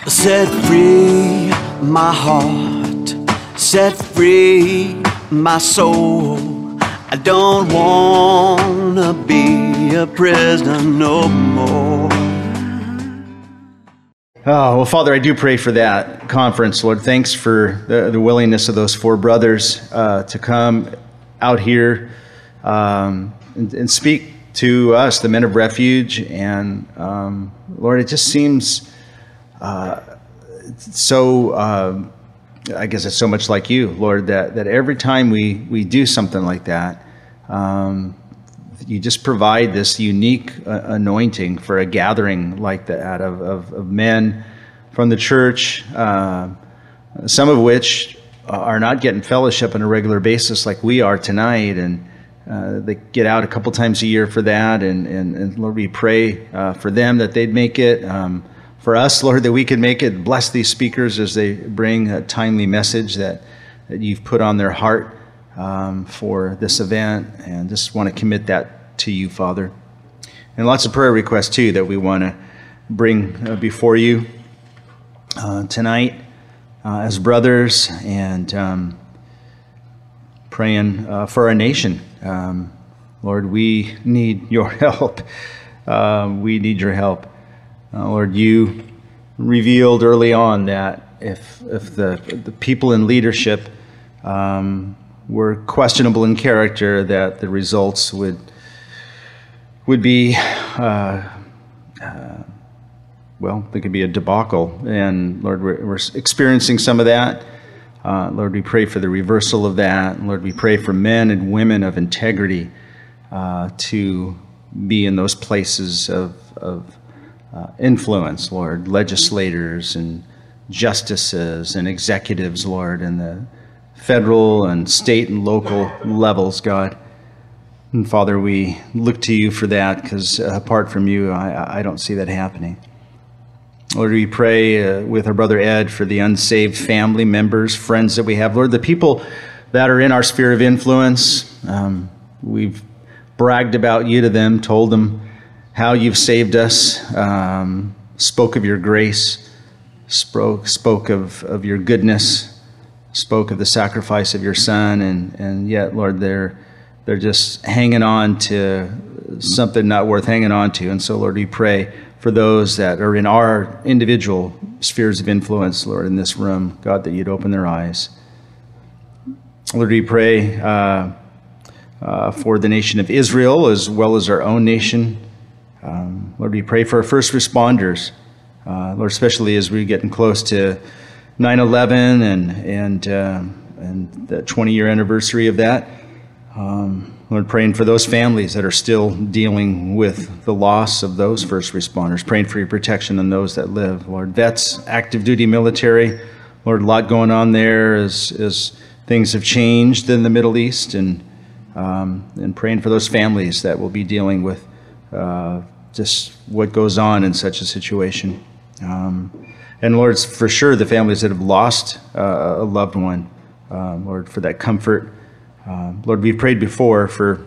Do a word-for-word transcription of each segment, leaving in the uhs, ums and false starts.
Set free my heart, set free my soul. I don't wanna be a prisoner no more. Oh, well, Father, I do pray for that conference, Lord. Thanks for the, the willingness of those four brothers uh, to come out here um, and, and speak to us, the men of refuge. And um, Lord, it just seems uh, so, uh, I guess it's so much like you, Lord, that, that every time we, we do something like that, um, you just provide this unique uh, anointing for a gathering like that of, of, of men from the church, uh, some of which are not getting fellowship on a regular basis like we are tonight, and uh, they get out a couple times a year for that, and, and, and Lord, we pray uh, for them that they'd make it, um, for us, Lord, that we could make it. Bless these speakers as they bring a timely message that, that you've put on their heart Um, for this event, and just want to commit that to you, Father. And lots of prayer requests too that we want to bring uh, before you uh, tonight uh, as brothers, and um, praying uh, for our nation. Um, Lord, we need your help. Uh, we need your help. Uh, Lord, you revealed early on that if if the the people in leadership um, were questionable in character, that the results would would be, uh, uh, well, they could be a debacle. And Lord, we're, we're experiencing some of that. Uh, Lord, we pray for the reversal of that. Lord, we pray for men and women of integrity uh, to be in those places of, of uh, influence, Lord, legislators and justices and executives, Lord, and the federal and state and local levels, God. And Father, we look to you for that, because uh, apart from you, I, I don't see that happening. Lord, we pray uh, with our brother Ed for the unsaved family members, friends that we have. Lord, the people that are in our sphere of influence, um, we've bragged about you to them, told them how you've saved us, um, spoke of your grace, spoke, spoke of, of your goodness, spoke of the sacrifice of your son, and, and yet, Lord, they're they're just hanging on to something not worth hanging on to. And so, Lord, we pray for those that are in our individual spheres of influence, Lord, in this room, God, that you'd open their eyes. Lord, we pray uh, uh, for the nation of Israel as well as our own nation. Um, Lord, we pray for our first responders, uh, Lord, especially as we're getting close to nine eleven and and uh, and the twenty-year anniversary of that. Um, Lord, praying for those families that are still dealing with the loss of those first responders, praying for your protection on those that live. Lord, vets, active duty military, Lord, a lot going on there as, as things have changed in the Middle East, and, um, and praying for those families that will be dealing with uh, just what goes on in such a situation. Um, And Lord, for sure, the families that have lost uh, a loved one, uh, Lord, for that comfort. Uh, Lord, we've prayed before for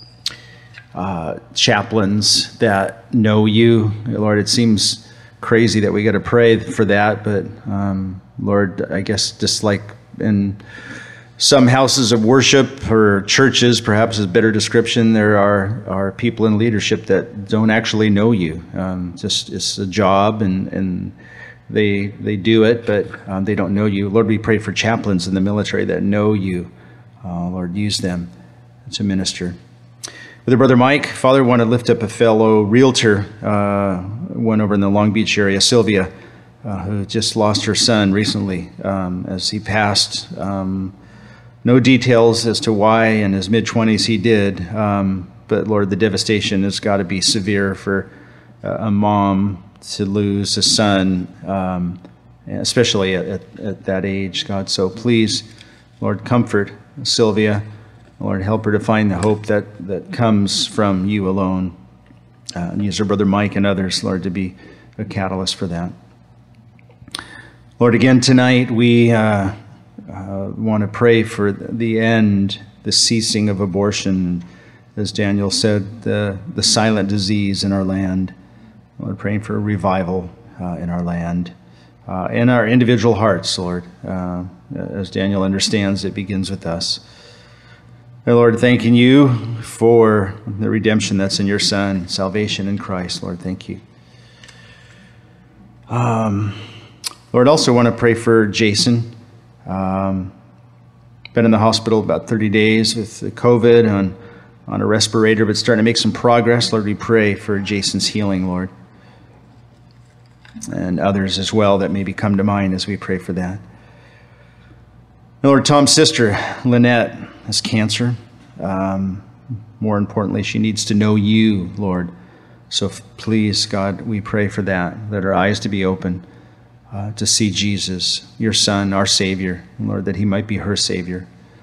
uh, chaplains that know you. Lord, it seems crazy that we got to pray for that, but um, Lord, I guess just like in some houses of worship or churches, perhaps is a better description, there are, are people in leadership that don't actually know you. Um, just it's a job, and, and They they do it, but um, they don't know you. Lord, we pray for chaplains in the military that know you. Uh, Lord, use them to minister. With our brother Mike, Father, want to lift up a fellow realtor, uh, one over in the Long Beach area, Sylvia, uh, who just lost her son recently um, as he passed. Um, no details as to why in his mid-twenties he did, um, but Lord, the devastation has got to be severe for uh, a mom to lose a son, um, especially at, at, at that age, God. So please, Lord, comfort Sylvia. Lord, help her to find the hope that, that comes from you alone. Uh, and use our brother Mike and others, Lord, to be a catalyst for that. Lord, again tonight we uh, uh, want to pray for the end, the ceasing of abortion, as Daniel said, the, the silent disease in our land. Lord, praying for a revival uh, in our land. uh, in our individual hearts, Lord. Uh, as Daniel understands, it begins with us. And Lord, thanking you for the redemption that's in your Son, salvation in Christ. Lord, thank you. Um, Lord, also want to pray for Jason. Um, been in the hospital about thirty days with the COVID on, on a respirator, but starting to make some progress. Lord, we pray for Jason's healing, Lord. And others as well that maybe come to mind as we pray for that. Lord, Tom's sister, Lynette, has cancer. Um, more importantly, she needs to know you, Lord. So f- please, God, we pray for that, that her eyes to be open uh, to see Jesus, your Son, our Savior, Lord, that he might be her Savior.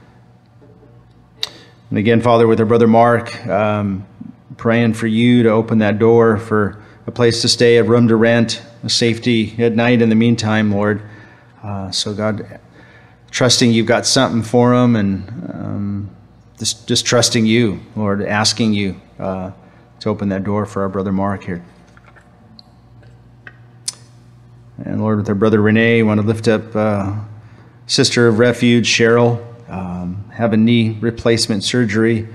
And again, Father, with our brother Mark, um, praying for you to open that door for a place to stay, a room to rent, a safety at night in the meantime, Lord. Uh, so God, trusting you've got something for him, and um, just, just trusting you, Lord, asking you uh, to open that door for our brother Mark here. And Lord, with our brother Renee, want to lift up uh, Sister of Refuge, Cheryl, um, having knee replacement surgery.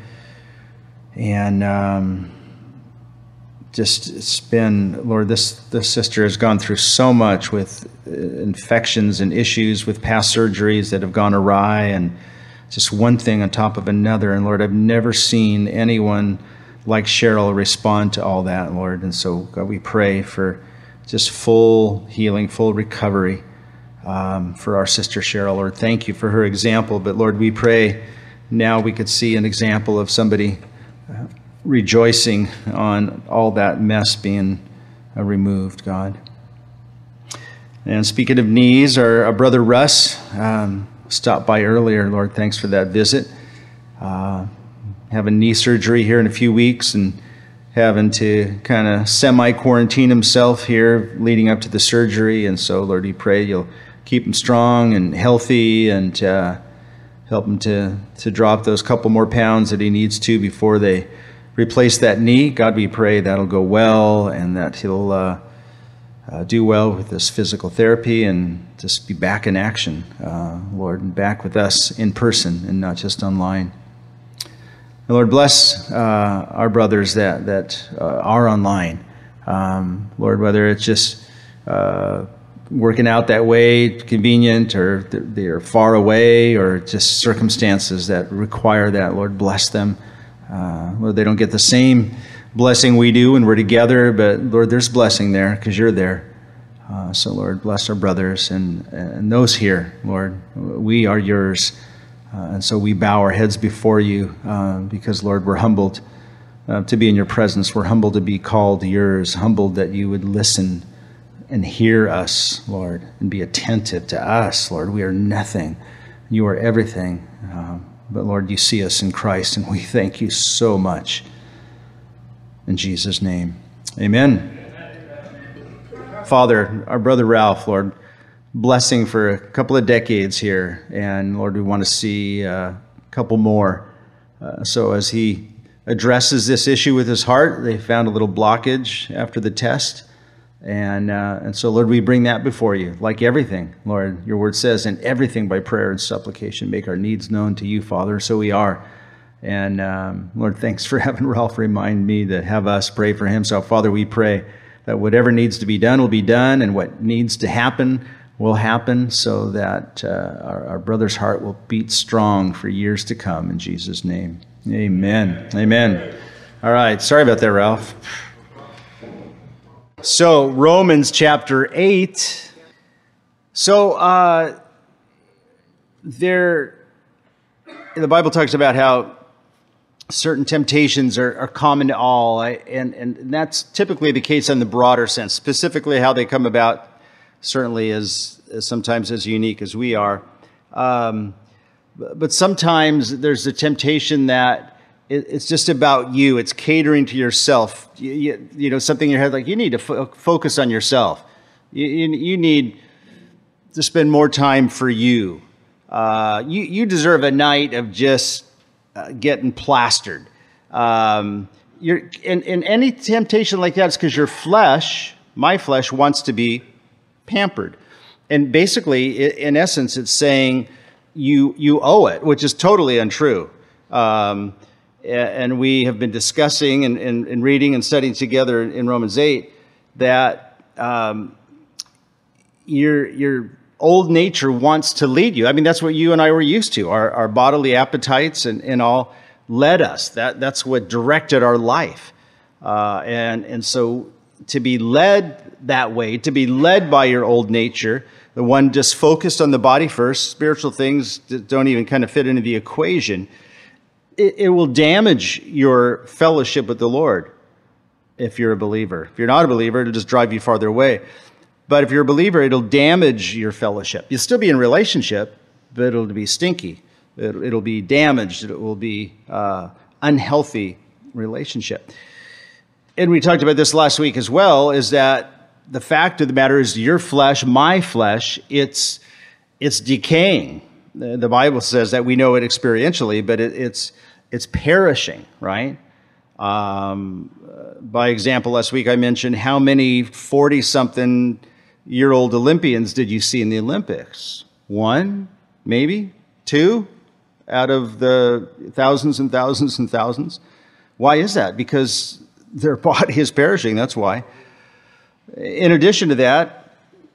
And um, just, it's been, Lord, this, this sister has gone through so much with infections and issues with past surgeries that have gone awry, and just one thing on top of another. And Lord, I've never seen anyone like Cheryl respond to all that, Lord. And so, God, we pray for just full healing, full recovery um, for our sister Cheryl. Lord, thank you for her example. But Lord, we pray now we could see an example of somebody uh, rejoicing on all that mess being uh, removed, God. And speaking of knees, our, our brother Russ um, stopped by earlier. Lord, thanks for that visit. Uh, having knee surgery here in a few weeks, and having to kind of semi-quarantine himself here leading up to the surgery. And so, Lord, we pray you'll keep him strong and healthy, and uh, help him to, to drop those couple more pounds that he needs to before they replace that knee. God, we pray that'll go well, and that he'll uh, uh, do well with this physical therapy and just be back in action, uh, Lord, and back with us in person and not just online. And Lord, bless uh, our brothers that, that uh, are online. Um, Lord, whether it's just uh, working out that way, convenient, or they're far away, or just circumstances that require that, Lord, bless them. Uh, Lord, they don't get the same blessing we do when we're together, but Lord, there's blessing there because you're there. Uh, so Lord, bless our brothers and, and those here, Lord. We are yours. Uh, and so we bow our heads before you uh, because, Lord, we're humbled uh, to be in your presence. We're humbled to be called yours, humbled that you would listen and hear us, Lord, and be attentive to us, Lord. We are nothing. You are everything. Uh, but, Lord, you see us in Christ, and we thank you so much. In Jesus' name, amen. Father, our brother Ralph, Lord, blessing for a couple of decades here, and Lord, we want to see a couple more. Uh, so as he addresses this issue with his heart, they found a little blockage after the test, and uh, and so Lord, we bring that before you. Like everything, Lord, your word says, in everything by prayer and supplication, make our needs known to you, Father. So we are. And um, Lord, thanks for having Ralph remind me to have us pray for him. So Father, we pray that whatever needs to be done will be done, and what needs to happen will happen, so that uh, our, our brother's heart will beat strong for years to come. In Jesus' name, amen. Amen. All right. Sorry about that, Ralph. So Romans chapter eight. So uh, there, the Bible talks about how certain temptations are, are common to all, I, and, and that's typically the case in the broader sense. Specifically, how they come about certainly is, is sometimes as unique as we are. Um, but sometimes there's a temptation that it, it's just about you. It's catering to yourself. You, you, you know, something in your head like, you need to fo- focus on yourself. You, you, you need to spend more time for you. Uh, you. You deserve a night of just uh, getting plastered. Um, you're, and, and any temptation like that is because your flesh, my flesh, wants to be pampered. and basically, in essence, it's saying you you owe it, which is totally untrue. Um, and we have been discussing and, and, and reading and studying together in Romans eight that um, your your old nature wants to lead you. I mean, that's what you and I were used to. Our, our bodily appetites and, and all led us. That that's what directed our life. Uh, and and so to be led that way, to be led by your old nature, the one just focused on the body first, spiritual things don't even kind of fit into the equation. It, it will damage your fellowship with the Lord if you're a believer. If you're not a believer, it'll just drive you farther away. But if you're a believer, it'll damage your fellowship. You'll still be in relationship, but it'll be stinky. It'll, it'll be damaged. It will be uh, unhealthy relationship. And we talked about this last week as well, is that the fact of the matter is your flesh, my flesh, it's it's decaying. The, the Bible says that we know it experientially, but it, it's it's perishing, right? Um, by example, last week I mentioned how many forty-something-year-old Olympians did you see in the Olympics? One, maybe two, out of the thousands and thousands and thousands. Why is that? Because their body is perishing, that's why. In addition to that,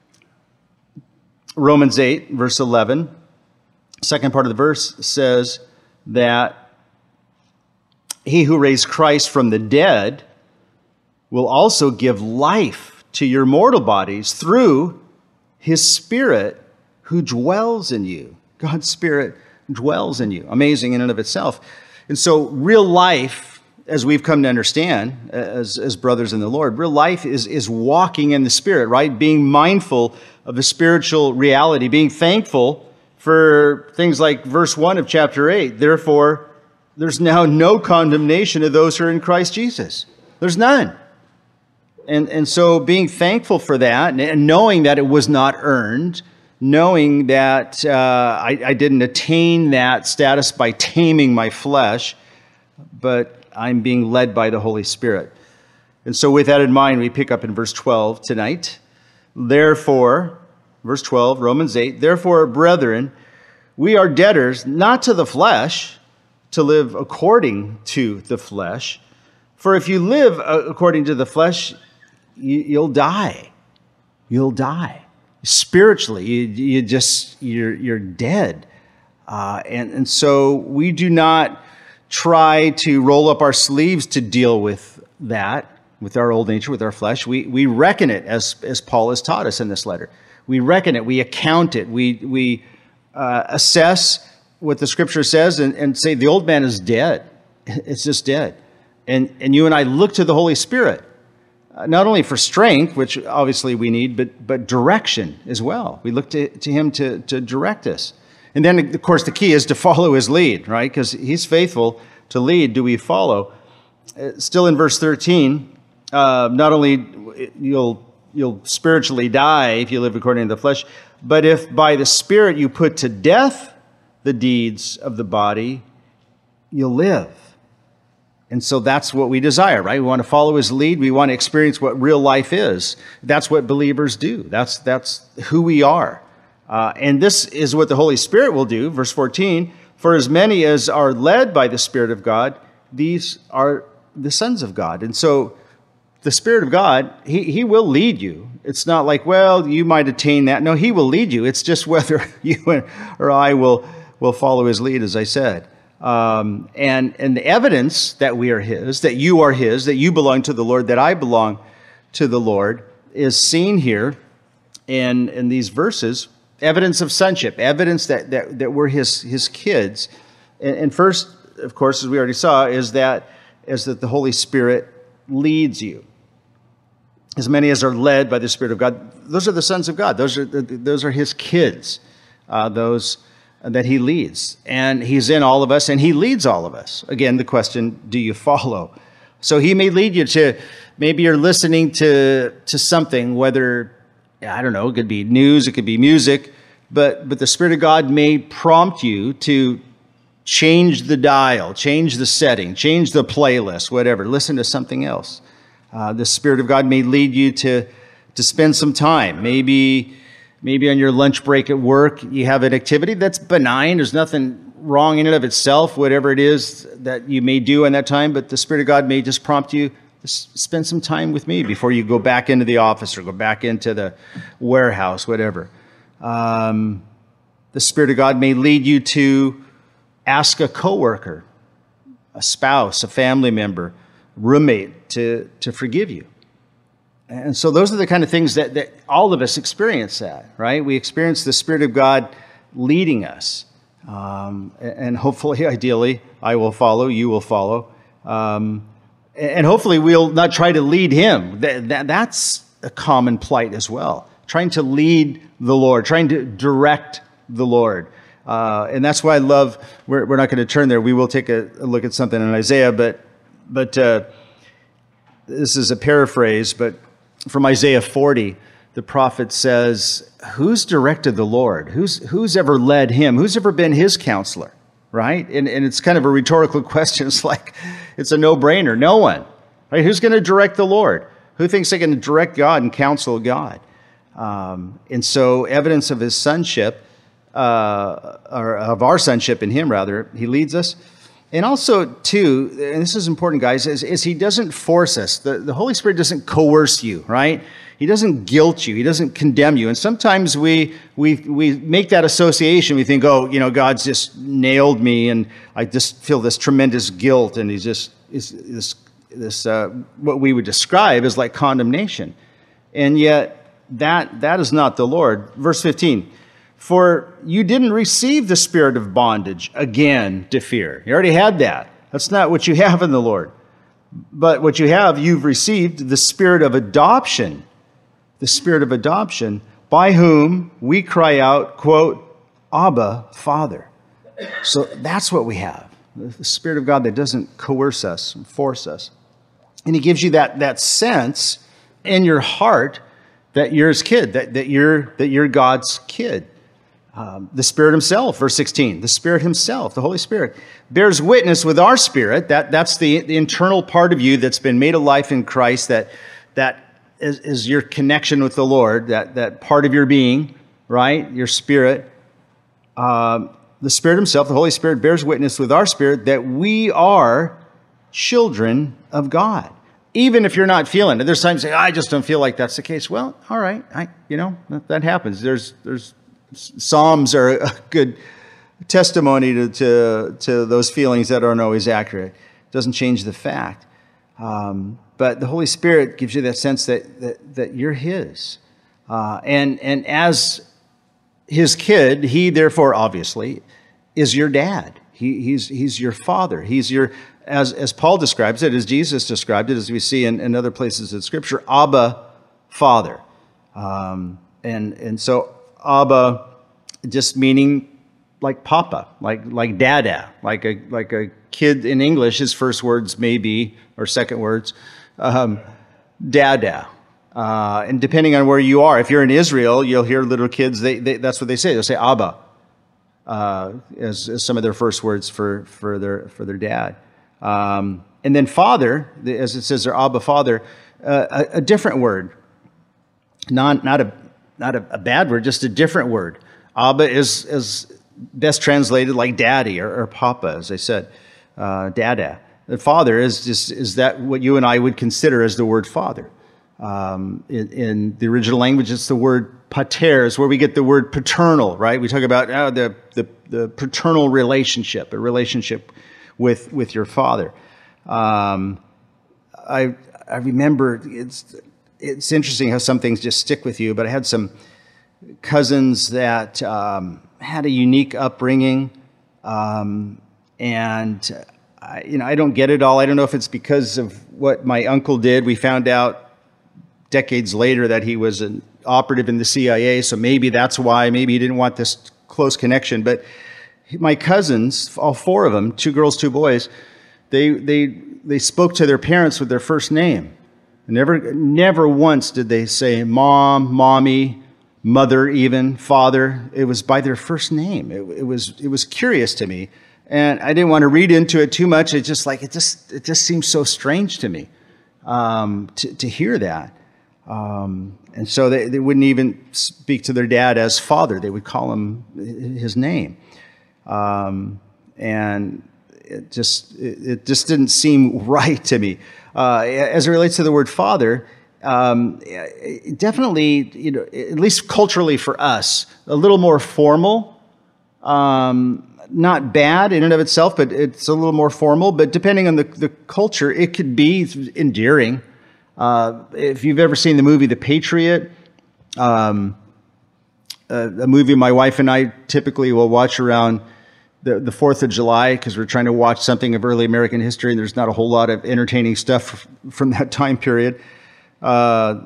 Romans eight, verse eleven, second part of the verse says that he who raised Christ from the dead will also give life to your mortal bodies through his Spirit who dwells in you. God's Spirit dwells in you. Amazing in and of itself. And so real life, as we've come to understand as, as brothers in the Lord, real life is, is walking in the Spirit, right? Being mindful of the spiritual reality, being thankful for things like verse one of chapter eight. Therefore, there's now no condemnation of those who are in Christ Jesus. There's none. And, and so being thankful for that and knowing that it was not earned, knowing that uh, I, I didn't attain that status by taming my flesh, but I'm being led by the Holy Spirit. And so with that in mind, we pick up in verse twelve tonight. Therefore, verse twelve, Romans eight, therefore, brethren, we are debtors, not to the flesh, to live according to the flesh. For if you live according to the flesh, you'll die. You'll die. Spiritually, you, you just, you're, you're dead. Uh, and, and so we do not try to roll up our sleeves to deal with that, with our old nature, with our flesh. We we reckon it, as as Paul has taught us in this letter. We reckon it, we account it, we we uh, assess what the Scripture says and, and say the old man is dead. It's just dead. And and you and I look to the Holy Spirit, uh, not only for strength, which obviously we need, but but direction as well. We look to, to him to, to direct us. And then, of course, the key is to follow his lead, right? Because he's faithful to lead. Do we follow? Still in verse thirteen, uh, not only you'll you'll spiritually die if you live according to the flesh, but if by the Spirit you put to death the deeds of the body, you'll live. And so that's what we desire, right? We want to follow his lead. We want to experience what real life is. That's what believers do. That's that's who we are. Uh, and this is what the Holy Spirit will do. Verse fourteen, for as many as are led by the Spirit of God, these are the sons of God. And so the Spirit of God, he, he will lead you. It's not like, well, you might attain that. No, he will lead you. It's just whether you or I will, will follow his lead, as I said. Um, and, and the evidence that we are his, that you are his, that you belong to the Lord, that I belong to the Lord, is seen here in, in these verses. Evidence of sonship, evidence that, that, that we're his, his kids. And, and first, of course, as we already saw, is that, is that the Holy Spirit leads you. As many as are led by the Spirit of God, those are the sons of God. Those are, those are his kids, uh, those that he leads. And he's in all of us, and he leads all of us. Again, the question, do you follow? So he may lead you to, maybe you're listening to, to something, whether, I don't know, it could be news, it could be music, but but the Spirit of God may prompt you to change the dial, change the setting, change the playlist, whatever. Listen to something else. Uh, the Spirit of God may lead you to, to spend some time, maybe maybe on your lunch break at work, you have an activity that's benign. There's nothing wrong in and of itself, whatever it is that you may do in that time, but the Spirit of God may just prompt you to spend some time with me before you go back into the office or go back into the warehouse, whatever. Um, the Spirit of God may lead you to ask a coworker, a spouse, a family member, roommate to, to forgive you. And so those are the kind of things that, that all of us experience that, right? We experience the Spirit of God leading us. Um, and hopefully, ideally, I will follow, you will follow. Um, and hopefully we'll not try to lead him. That, that, that's a common plight as well. Trying to lead the Lord, trying to direct the Lord. Uh, and that's why I love, we're, we're not going to turn there. We will take a, a look at something in Isaiah, but, but uh, this is a paraphrase, but from Isaiah forty, the prophet says, who's directed the Lord? Who's, who's ever led him? Who's ever been his counselor, right? And, and it's kind of a rhetorical question. It's like, it's a no-brainer. No one, right? Who's going to direct the Lord? Who thinks they can direct God and counsel God? Um, and so evidence of his sonship, uh, or of our sonship in him, rather, he leads us. And also, too, and this is important, guys, is, is he doesn't force us. The, the Holy Spirit doesn't coerce you, right? He doesn't guilt you. He doesn't condemn you. And sometimes we we we make that association. We think, oh, you know, God's just nailed me, and I just feel this tremendous guilt, and he's just is this this uh, what we would describe as like condemnation. And yet that that is not the Lord. Verse fifteen. For you didn't receive the spirit of bondage again to fear. You already had that. That's not what you have in the Lord. But what you have, you've received the spirit of adoption. The spirit of adoption, by whom we cry out, quote, Abba, Father. So that's what we have. The Spirit of God that doesn't coerce us and force us. And he gives you that, that sense in your heart that you're his kid, that, that, you're, that you're God's kid. Um, the Spirit himself, verse sixteen, the Spirit himself, the Holy Spirit, bears witness with our spirit. That, that's the, the internal part of you that's been made alive in Christ, that, that is, is your connection with the Lord, that, that part of your being, right, your spirit. Um, the Spirit himself, the Holy Spirit, bears witness with our spirit that we are children of God. Even if you're not feeling it. There's times you say, I just don't feel like that's the case. Well, all right, I, you know, that, that happens. There's, there's, Psalms are a good testimony to, to, to those feelings that aren't always accurate. It doesn't change the fact. Um, but the Holy Spirit gives you that sense that, that, that you're his. Uh, and, and as his kid, he therefore obviously is your dad. He, he's, he's your father. He's your, as, as Paul describes it, as Jesus described it, as we see in, in other places in Scripture, Abba, Father. Um, and, and so Abba, just meaning like Papa, like like Dada, like a like a kid in English. His first words may be, or second words, um, Dada. Uh, and depending on where you are, if you're in Israel, you'll hear little kids. They, they that's what they say. They'll say Abba uh, as, as some of their first words for for their for their dad. Um, and then Father, as it says, their Abba Father, uh, a, a different word, not not a Not a, a bad word, just a different word. Abba is, is best translated like daddy or, or papa, as I said, uh, dada. The father is just is that what you and I would consider as the word father. Um, in, in the original language, it's the word pater, is where we get the word paternal, right? We talk about oh, the, the the paternal relationship, a relationship with with your father. Um, I I remember it's. It's interesting how some things just stick with you, but I had some cousins that um, had a unique upbringing, um, and I, you know, I don't get it all. I don't know if it's because of what my uncle did. We found out decades later that he was an operative in the C I A, so maybe that's why. Maybe he didn't want this close connection. But my cousins, all four of them, two girls, two boys, they they they spoke to their parents with their first name. Never, never once did they say mom, mommy, mother, even father. It was by their first name. It, it was, it was curious to me, and I didn't want to read into it too much. It just like it just, it just seems so strange to me um, to to hear that. Um, and so they, they wouldn't even speak to their dad as father. They would call him his name. Um, and it just it, it just didn't seem right to me. Uh, as it relates to the word father, um, definitely, you know, at least culturally for us, a little more formal. Um, not bad in and of itself, but it's a little more formal. But depending on the, the culture, it could be endearing. Uh, if you've ever seen the movie The Patriot, um, a, a movie my wife and I typically will watch around the, the fourth of July because we're trying to watch something of early American history, and there's not a whole lot of entertaining stuff from that time period. Uh,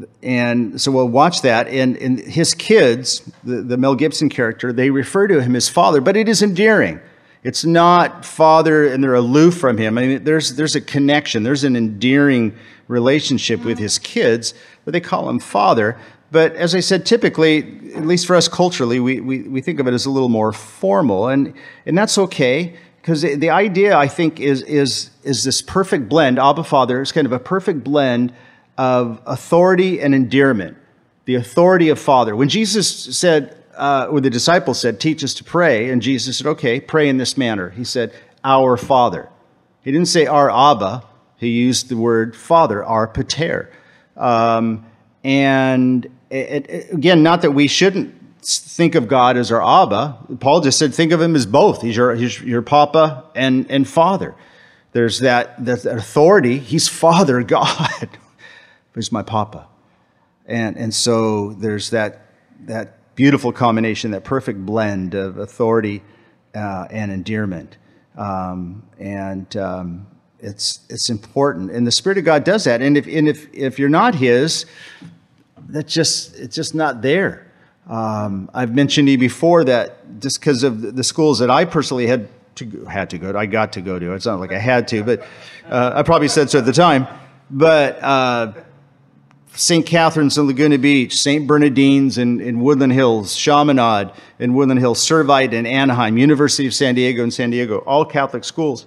and so we'll watch that, and, and his kids, the, the Mel Gibson character, they refer to him as father, but it is endearing. It's not father and they're aloof from him. I mean, there's there's a connection. There's an endearing relationship with his kids, but they call him father. But as I said, typically, at least for us culturally, we we, we think of it as a little more formal, and and that's okay, because the, the idea, I think, is is is this perfect blend. Abba Father is kind of a perfect blend of authority and endearment. The authority of Father. When Jesus said, Uh, where the disciples said, teach us to pray. And Jesus said, okay, pray in this manner. He said, our Father. He didn't say our Abba. He used the word Father, our Pater. Um, and it, it, again, not that we shouldn't think of God as our Abba. Paul just said, think of him as both. He's your, he's your Papa and, and Father. There's that, that authority. He's Father God. He's my Papa. And, and so there's that, that beautiful combination, that perfect blend of authority uh, and endearment. Um, and um, it's it's important. And the Spirit of God does that. And if and if, if you're not His, that's just it's just not there. Um, I've mentioned to you before that just because of the schools that I personally had to go, had to go to, I got to go to. It's not like I had to, but uh, I probably said so at the time. But uh, Saint Catherine's in Laguna Beach, Saint Bernardine's in, in Woodland Hills, Chaminade in Woodland Hills, Servite in Anaheim, University of San Diego in San Diego, all Catholic schools.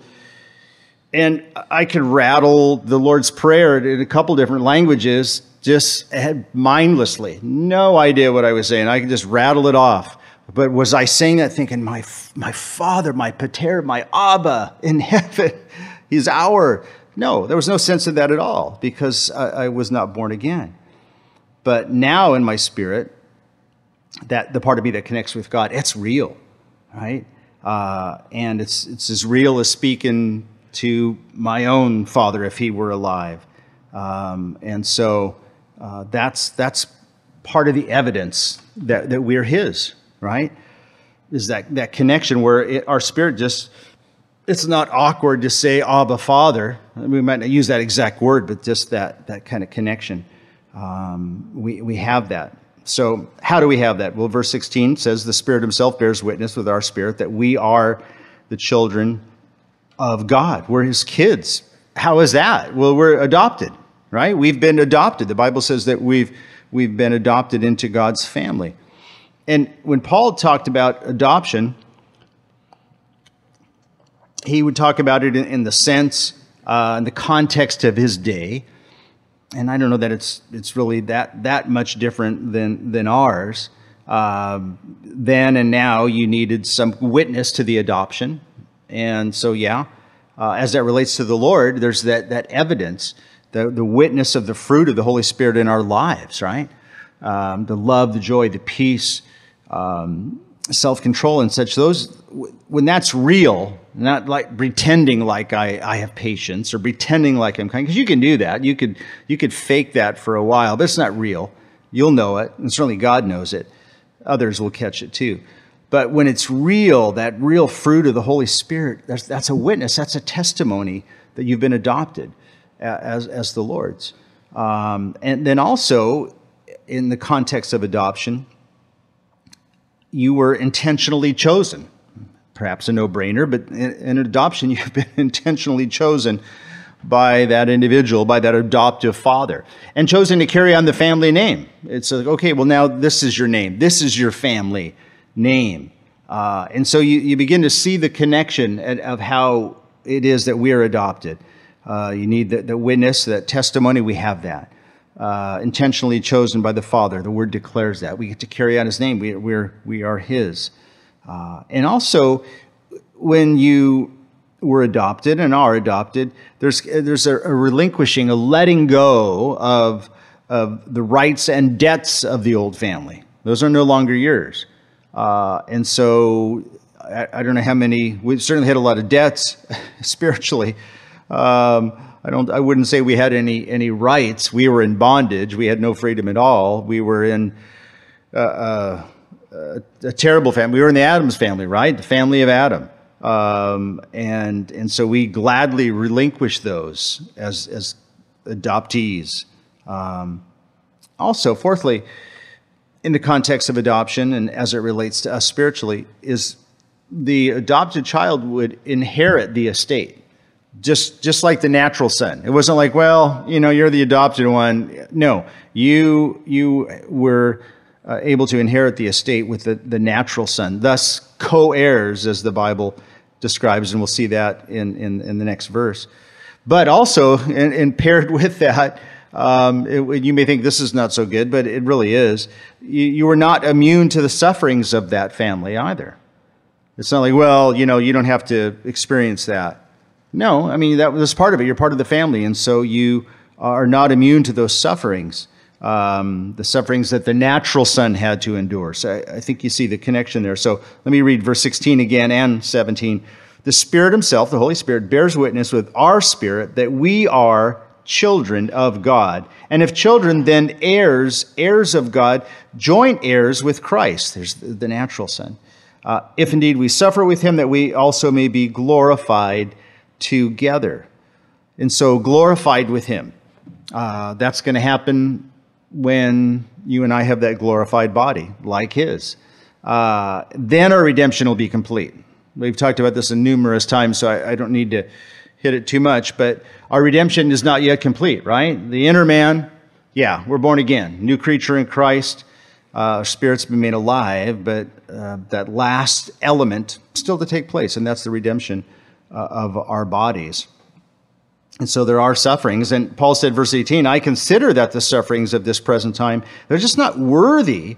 And I could rattle the Lord's Prayer in a couple different languages, just mindlessly. No idea what I was saying. I could just rattle it off. But was I saying that thinking, my, my Father, my Pater, my Abba in heaven, He's our... No, there was no sense of that at all because I, I was not born again. But now in my spirit, that the part of me that connects with God, it's real, right? Uh, and it's it's as real as speaking to my own father if he were alive. Um, and so uh, that's that's part of the evidence that, that we're his, right? Is that, that connection where it, our spirit just... It's not awkward to say Abba Father. We might not use that exact word, but just that that kind of connection. Um, we we have that. So how do we have that? Well, verse sixteen says, the Spirit Himself bears witness with our spirit that we are the children of God. We're His kids. How is that? Well, we're adopted, right? We've been adopted. The Bible says that we've we've been adopted into God's family. And when Paul talked about adoption, he would talk about it in, in the sense, uh, in the context of his day. And I don't know that it's it's really that that much different than than ours. Um, then and now, you needed some witness to the adoption, and so yeah, uh, as that relates to the Lord, there's that that evidence, the the witness of the fruit of the Holy Spirit in our lives, right? Um, the love, the joy, the peace, um, self-control, and such. Those, when that's real. Not like pretending like I, I have patience or pretending like I'm kind, because you can do that. You could you could fake that for a while, but it's not real. You'll know it, and certainly God knows it. Others will catch it too. But when it's real, that real fruit of the Holy Spirit, that's, that's a witness. That's a testimony that you've been adopted as, as the Lord's. Um, and then also, in the context of adoption, you were intentionally chosen. Perhaps a no-brainer, but in adoption, you've been intentionally chosen by that individual, by that adoptive father, and chosen to carry on the family name. It's like, okay, well, now this is your name. This is your family name. Uh, and so you, you begin to see the connection of how it is that we are adopted. Uh, you need the, the witness, that testimony. We have that. uh, intentionally chosen by the Father. The Word declares that. We get to carry out His name. We, we're, we are His. Uh, and also, when you were adopted and are adopted, there's, there's a, a relinquishing, a letting go of, of the rights and debts of the old family. Those are no longer yours. Uh, and so I, I don't know how many, we certainly had a lot of debts spiritually. Um, I don't, I wouldn't say we had any, any rights. We were in bondage. We had no freedom at all. We were in uh, uh, a terrible family. We were in the Adams family, right? The family of Adam. Um, and, and so we gladly relinquished those as, as adoptees. Um, also, fourthly, in the context of adoption and as it relates to us spiritually, is the adopted child would inherit the estate, just just like the natural son. It wasn't like, well, you know, you're the adopted one. No, you you were uh, able to inherit the estate with the, the natural son, thus co-heirs, as the Bible describes, and we'll see that in, in, in the next verse. But also, and, and paired with that, Um, it, you may think this is not so good, but it really is. You, you are not immune to the sufferings of that family either. It's not like, well, you know, you don't have to experience that. No, I mean, that was part of it. You're part of the family, and so you are not immune to those sufferings, um, the sufferings that the natural son had to endure. So I, I think you see the connection there. So let me read verse sixteen again and seventeen. The Spirit Himself, the Holy Spirit, bears witness with our spirit that we are children of God. And if children, then heirs, heirs of God, joint heirs with Christ. There's the natural son. Uh, if indeed we suffer with Him, that we also may be glorified together. And so glorified with Him. Uh, that's going to happen when you and I have that glorified body, like His. Uh, then our redemption will be complete. We've talked about this numerous times, so I, I don't need to hit it too much, but our redemption is not yet complete, right? The inner man, yeah, we're born again, new creature in Christ. Uh, our spirit's been made alive, but uh, that last element still to take place, and that's the redemption uh, of our bodies. And so there are sufferings, and Paul said, verse eighteen, I consider that the sufferings of this present time, they're just not worthy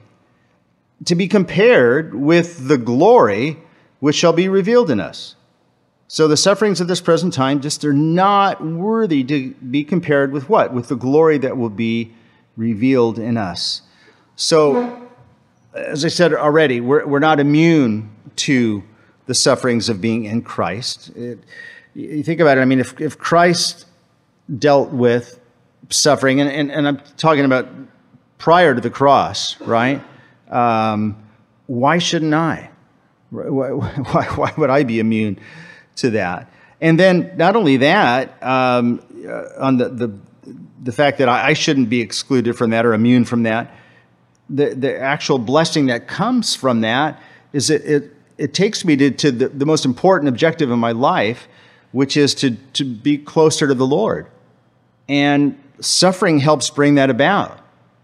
to be compared with the glory which shall be revealed in us. So the sufferings of this present time, just they're not worthy to be compared with what? With the glory that will be revealed in us. So, as I said already, we're, we're not immune to the sufferings of being in Christ. It, you think about it, I mean, if, if Christ dealt with suffering, and, and, and I'm talking about prior to the cross, right? Um, why shouldn't I? Why, why, why would I be immune to that? And then not only that, um, uh, on the, the the fact that I, I shouldn't be excluded from that or immune from that, the the actual blessing that comes from that is that it it takes me to, to the, the most important objective in my life, which is to to be closer to the Lord. And suffering helps bring that about.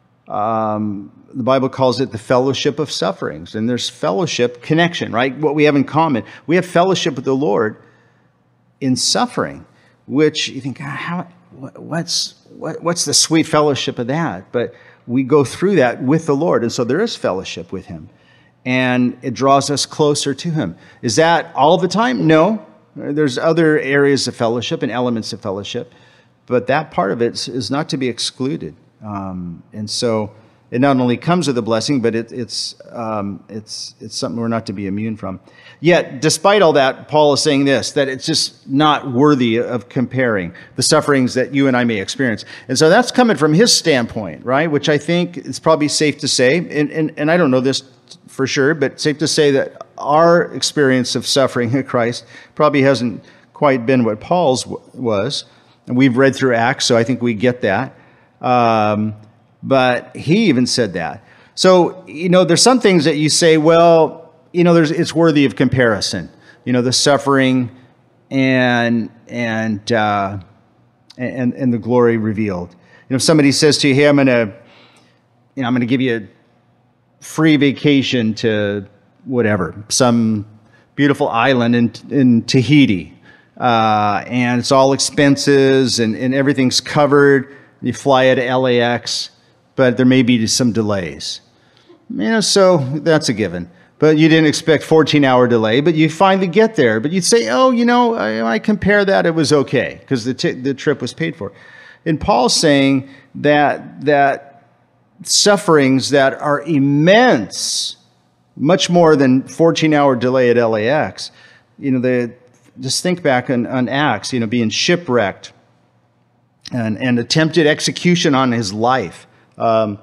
Um, the Bible calls it the fellowship of sufferings. And there's fellowship, connection, right? What we have in common. We have fellowship with the Lord in suffering, which you think, how, what's, what, what's the sweet fellowship of that? But we go through that with the Lord. And so there is fellowship with Him. And it draws us closer to Him. Is that all the time? No. There's other areas of fellowship and elements of fellowship. But that part of it is not to be excluded. Um, and so it not only comes with a blessing, but it, it's um, it's it's something we're not to be immune from. Yet, despite all that, Paul is saying this, that it's just not worthy of comparing the sufferings that you and I may experience. And so that's coming from his standpoint, right? Which I think is probably safe to say, and, and, and I don't know this for sure, but safe to say that our experience of suffering in Christ probably hasn't quite been what Paul's was. And we've read through Acts, so I think we get that. Um, but he even said that. So, you know, there's some things that you say, well, you know, there's, it's worthy of comparison. You know, the suffering and and uh, and and the glory revealed. You know, if somebody says to you, "Hey, I'm gonna, you know, I'm gonna give you a free vacation to whatever, some beautiful island in in Tahiti, uh, and it's all expenses and and everything's covered." You fly at L A X, but there may be some delays. You know, so that's a given. But you didn't expect fourteen-hour delay, but you finally get there. But you'd say, oh, you know, I, I compare that, it was okay, because the, t- the trip was paid for. And Paul's saying that that sufferings that are immense, much more than fourteen-hour delay at L A X, you know, the, just think back on, on Acts, you know, being shipwrecked and, and attempted execution on his life, um,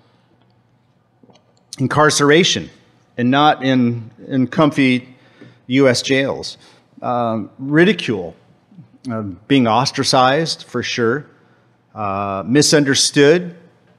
incarceration, and not in, in comfy U S jails, um, ridicule, uh, being ostracized for sure, uh, misunderstood,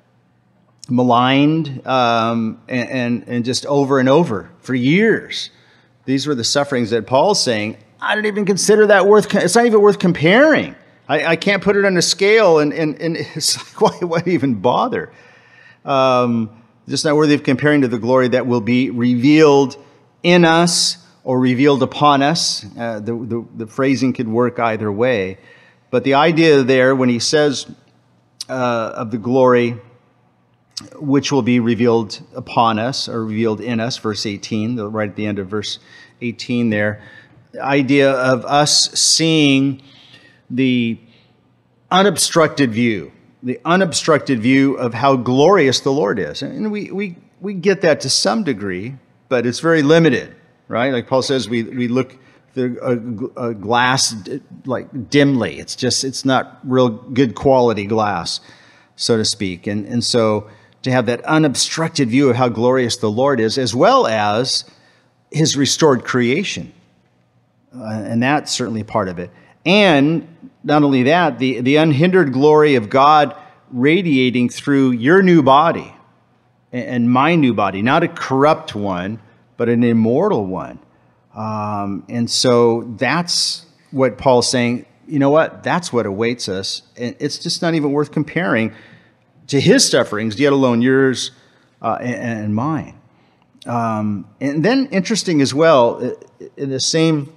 maligned, um, and, and, and just over and over for years. These were the sufferings that Paul's saying, I don't even consider that worth, it's not even worth comparing. I, I can't put it on a scale, and, and, and it's like, why, why even bother? Um, just not worthy of comparing to the glory that will be revealed in us or revealed upon us. Uh, the, the, the phrasing could work either way. But the idea there, when he says uh, of the glory which will be revealed upon us or revealed in us, verse eighteen, right at the end of verse eighteen there, the idea of us seeing the unobstructed view, the unobstructed view of how glorious the Lord is. And we we we get that to some degree, but it's very limited, right? Like Paul says, we we look through a, a glass like dimly. It's just, it's not real good quality glass, so to speak. And and so to have that unobstructed view of how glorious the Lord is, as well as his restored creation. Uh, and that's certainly part of it. And not only that, the, the unhindered glory of God radiating through your new body and, and my new body, not a corrupt one, but an immortal one. Um, and so that's what Paul's saying, you know what, that's what awaits us. And it's just not even worth comparing to his sufferings, yet alone yours uh, and, and mine. Um, and then interesting as well, in the same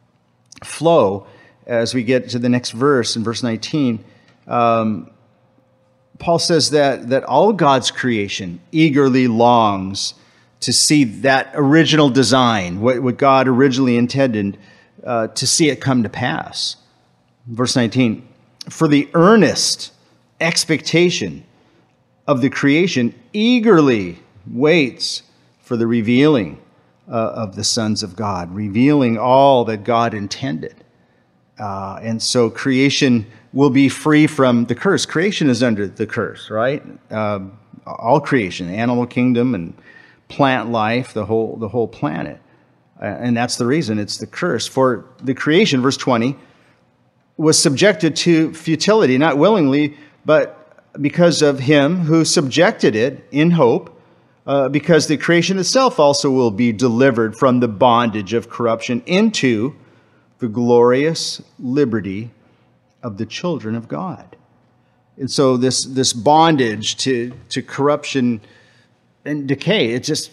flow, as we get to the next verse, in verse nineteen, um, Paul says that, that all God's creation eagerly longs to see that original design, what, what God originally intended, uh, to see it come to pass. Verse nineteen, for the earnest expectation of the creation eagerly waits for the revealing uh, of the sons of God, revealing all that God intended. Uh, and so creation will be free from the curse. Creation is under the curse, right? Uh, all creation, the animal kingdom and plant life, the whole the whole planet. Uh, and that's the reason it's the curse. For the creation, verse twenty, was subjected to futility, not willingly, but because of him who subjected it in hope, uh, because the creation itself also will be delivered from the bondage of corruption into the glorious liberty of the children of God. And so this, this bondage to, to corruption and decay, it just,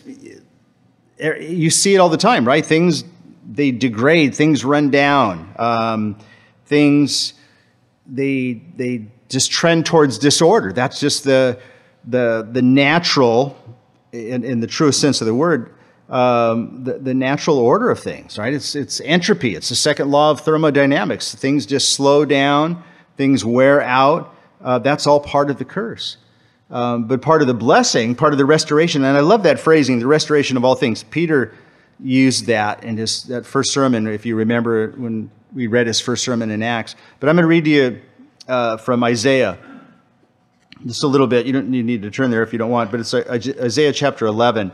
you see it all the time, right? Things, they degrade, things run down, um, things, they, they just trend towards disorder. That's just the, the, the natural, in, in the truest sense of the word, Um, the, the natural order of things, right? It's it's entropy. It's the second law of thermodynamics. Things just slow down. Things wear out. Uh, that's all part of the curse. Um, but part of the blessing, part of the restoration, and I love that phrasing, the restoration of all things. Peter used that in his that first sermon, if you remember when we read his first sermon in Acts. But I'm going to read to you uh, from Isaiah just a little bit. You don't you need to turn there if you don't want, but it's Isaiah chapter eleven.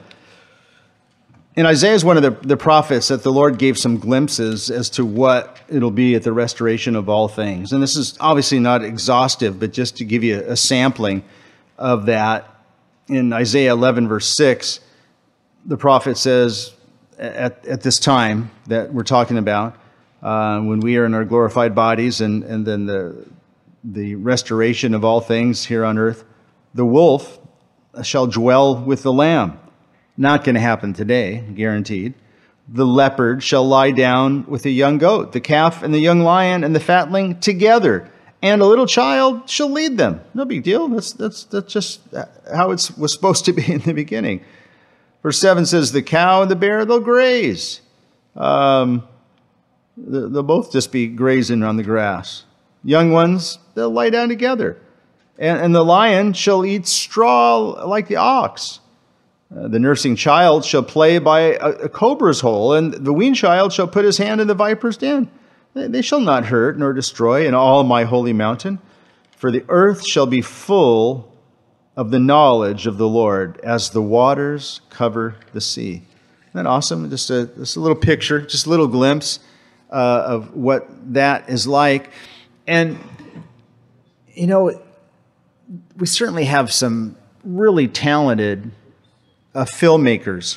And Isaiah is one of the, the prophets that the Lord gave some glimpses as to what it'll be at the restoration of all things. And this is obviously not exhaustive, but just to give you a sampling of that. In Isaiah eleven, verse six, the prophet says, at, at this time that we're talking about, uh, when we are in our glorified bodies and, and then the, the restoration of all things here on earth, the wolf shall dwell with the lamb. Not going to happen today, guaranteed. The leopard shall lie down with the young goat, the calf and the young lion and the fatling together, and a little child shall lead them. No big deal. That's that's that's just how it was supposed to be in the beginning. Verse seven says, the cow and the bear, they'll graze. Um, they'll both just be grazing on the grass. Young ones, they'll lie down together. And, and the lion shall eat straw like the ox. Uh, the nursing child shall play by a, a cobra's hole, and the weaned child shall put his hand in the viper's den. They, they shall not hurt nor destroy in all my holy mountain, for the earth shall be full of the knowledge of the Lord as the waters cover the sea. Isn't that awesome? Just a, just a little picture, just a little glimpse uh, of what that is like. And, you know, we certainly have some really talented uh, filmmakers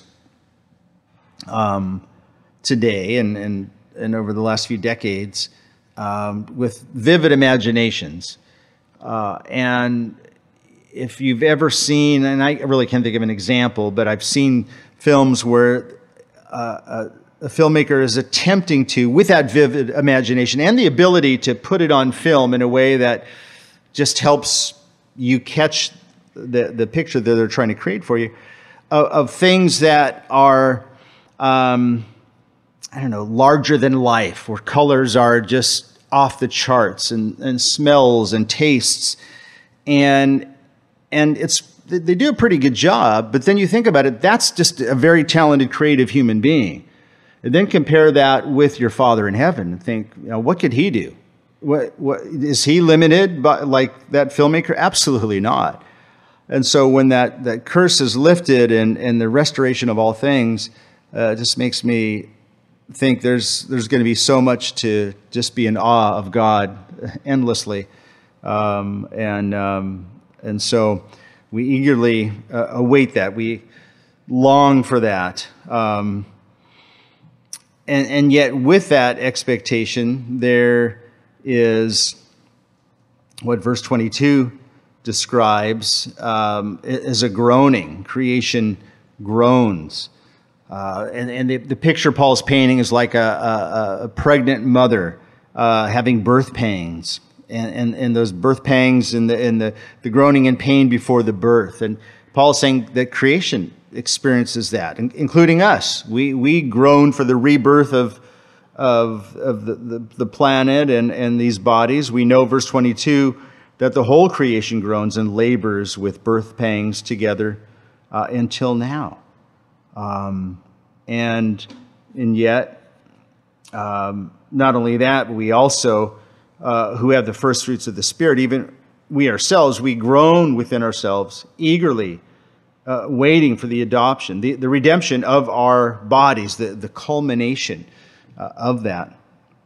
um, today and, and, and over the last few decades um, with vivid imaginations. Uh, and if you've ever seen, and I really can't think of an example, but I've seen films where uh, a, a filmmaker is attempting to, with that vivid imagination and the ability to put it on film in a way that just helps you catch the, the picture that they're trying to create for you, of, of things that are, um, I don't know, larger than life, where colors are just off the charts, and, and smells and tastes. And and it's they do a pretty good job, but then you think about it, that's just a very talented, creative human being. And then compare that with your Father in heaven and think, you know, what could he do? What, what is he limited by, like that filmmaker? Absolutely not. And so when that, that curse is lifted and, and the restoration of all things, uh, just makes me think there's there's going to be so much to just be in awe of God endlessly. Um, and um, and so we eagerly uh, await that. We long for that. Um, and, and yet with that expectation, there is what verse twenty-two describes um, as a groaning. Creation groans. Uh, and and the, the picture Paul's painting is like a, a, a pregnant mother uh, having birth pangs. And, and, and those birth pangs and, the, and the, the groaning and pain before the birth. And Paul's saying that creation experiences that, including us. We we groan for the rebirth of of, of the, the, the planet and, and these bodies. We know, verse twenty-two, that the whole creation groans and labors with birth pangs together uh, until now. Um, and, and yet, um, not only that, but we also, uh, who have the first fruits of the Spirit, even we ourselves, we groan within ourselves, eagerly uh, waiting for the adoption, the, the redemption of our bodies, the, the culmination uh, of that.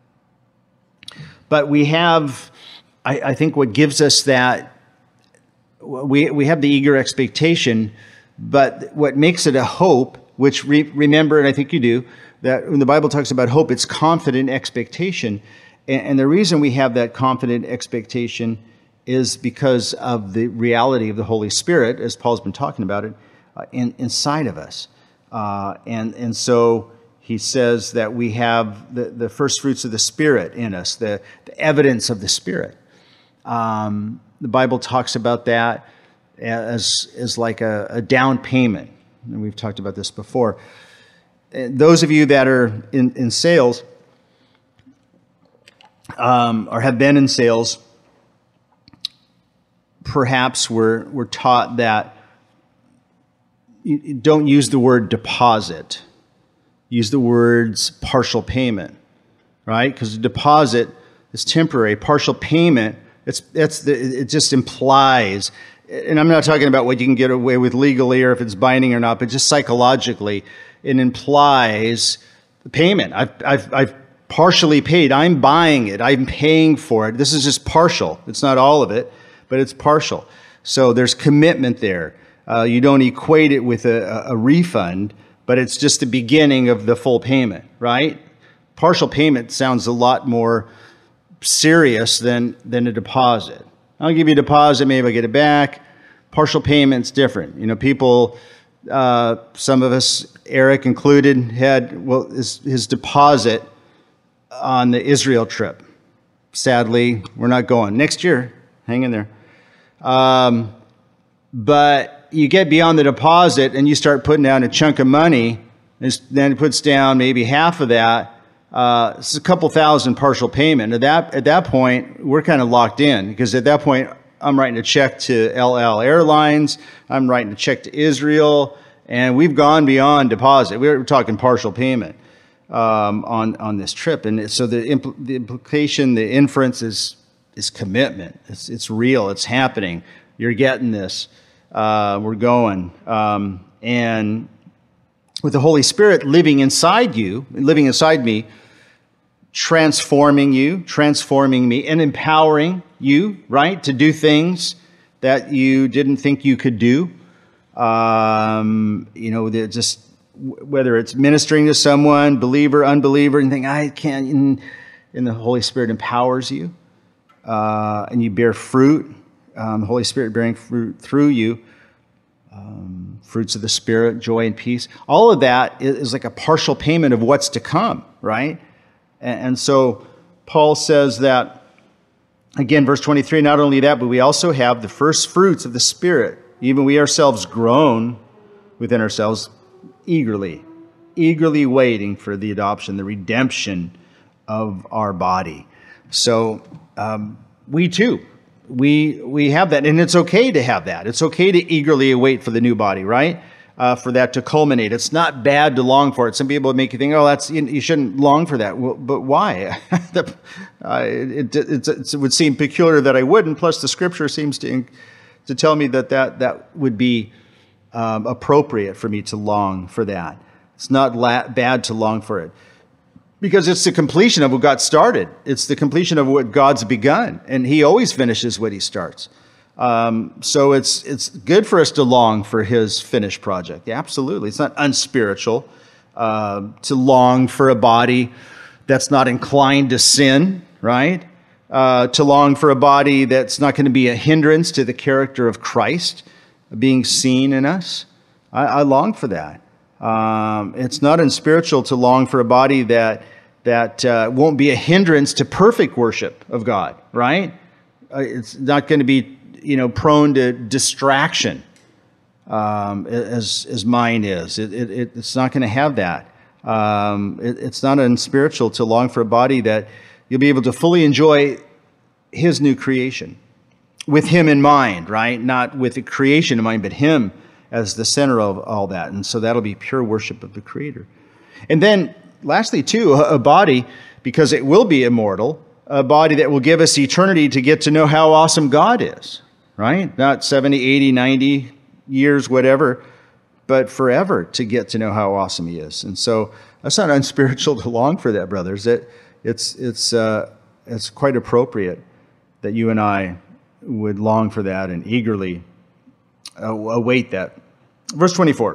But we have, I, I think what gives us that, we, we have the eager expectation, but what makes it a hope, which re- remember, and I think you do, that when the Bible talks about hope, it's confident expectation. And, and the reason we have that confident expectation is because of the reality of the Holy Spirit, as Paul's been talking about it, uh, in, inside of us. Uh, and, and so he says that we have the, the first fruits of the Spirit in us, the, the evidence of the Spirit. Um, the Bible talks about that as, as like a, a down payment. And we've talked about this before. And those of you that are in, in sales um, or have been in sales, perhaps we're, we're taught that you don't use the word deposit. Use the words partial payment, right? Because deposit is temporary. Partial payment, it's, it's the, it just implies, and I'm not talking about what you can get away with legally or if it's binding or not, but just psychologically, it implies the payment. I've, I've, I've partially paid. I'm buying it. I'm paying for it. This is just partial. It's not all of it, but it's partial. So there's commitment there. Uh, you don't equate it with a, a refund, but it's just the beginning of the full payment, right? Partial payment sounds a lot more serious than, than a deposit. I'll give you a deposit, maybe I'll get it back. Partial payment's different. You know, people, uh, some of us, Eric included, had, well, his, his deposit on the Israel trip. sadly, we're not going. Next year, hang in there. Um, but you get beyond the deposit and you start putting down a chunk of money, and then it puts down maybe half of that. Uh, it's a couple thousand partial payment. At that, at that point, we're kind of locked in, because at that point, I'm writing a check to El Al Airlines. I'm writing a check to Israel, and we've gone beyond deposit. We're talking partial payment um, on on this trip, and so the impl- the implication, the inference is is commitment. It's it's real. It's happening. You're getting this. Uh, we're going, um, and with the Holy Spirit living inside you, living inside me, transforming you, transforming me, and empowering you, right, to do things that you didn't think you could do. Um, you know, just whether it's ministering to someone, believer, unbeliever, and think, I can't, and, and the Holy Spirit empowers you, uh, and you bear fruit. Um, the Holy Spirit bearing fruit through you. Um, fruits of the Spirit, joy and peace. All of that is, is like a partial payment of what's to come, right? And, and so Paul says that, again, verse twenty-three, not only that, but we also have the first fruits of the Spirit. Even we ourselves groan within ourselves eagerly, eagerly waiting for the adoption, the redemption of our body. So um, we too, We we have that, and it's okay to have that. It's okay to eagerly await for the new body, right? Uh, for that to culminate. It's not bad to long for it. Some people would make you think, oh, that's you, you shouldn't long for that. Well, but why? the, uh, it, it, it, it would seem peculiar that I wouldn't. Plus, the Scripture seems to to tell me that that, that would be um, appropriate for me to long for that. It's not la- bad to long for it. Because it's the completion of what got started. It's the completion of what God's begun. And he always finishes what he starts. Um, so it's it's good for us to long for his finished project. Yeah, absolutely. It's not unspiritual uh, to long for a body that's not inclined to sin, right? Uh, to long for a body that's not going to be a hindrance to the character of Christ being seen in us. I, I long for that. Um, it's not unspiritual to long for a body that that uh, won't be a hindrance to perfect worship of God, right? Uh, it's not going to be, you know, prone to distraction um, as as mine is. It, it, it's not going to have that. Um, it, it's not unspiritual to long for a body that you'll be able to fully enjoy his new creation with him in mind, right? Not with the creation in mind, but him as the center of all that. And so that'll be pure worship of the Creator. And then lastly, too, a body, because it will be immortal, a body that will give us eternity to get to know how awesome God is, right? Not seventy, eighty, ninety years, whatever, but forever to get to know how awesome he is. And so that's not unspiritual to long for that, brothers. It, it's, it's, uh, it's quite appropriate that you and I would long for that and eagerly await that. Verse twenty-four.